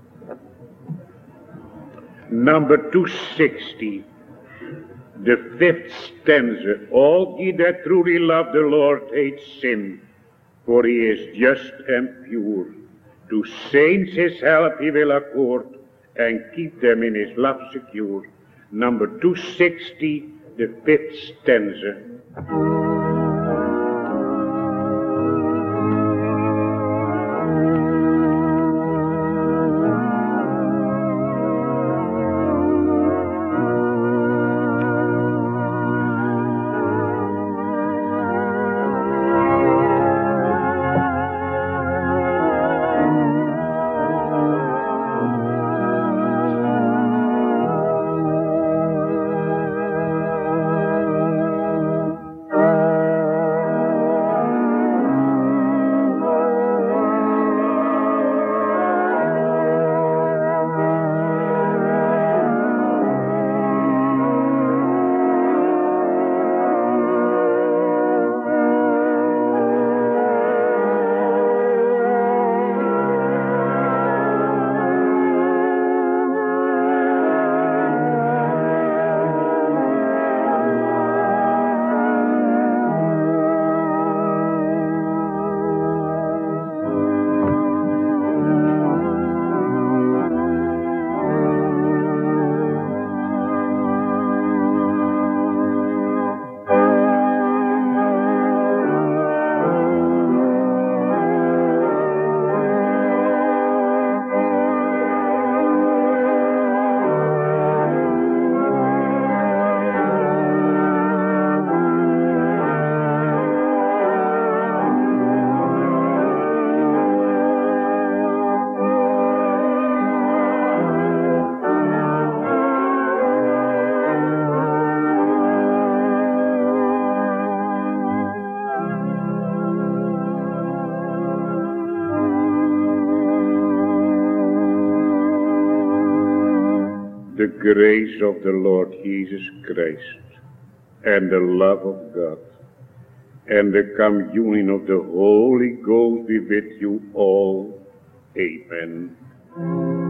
Number two sixty, the fifth stanza. All ye that truly love the Lord hate sin, for he is just and pure. To saints his help he will accord, and keep them in his love secure. Number two sixty, the fifth stanza. the grace of the Lord Jesus Christ, and the love of God, and the communion of the Holy Ghost be with you all. Amen.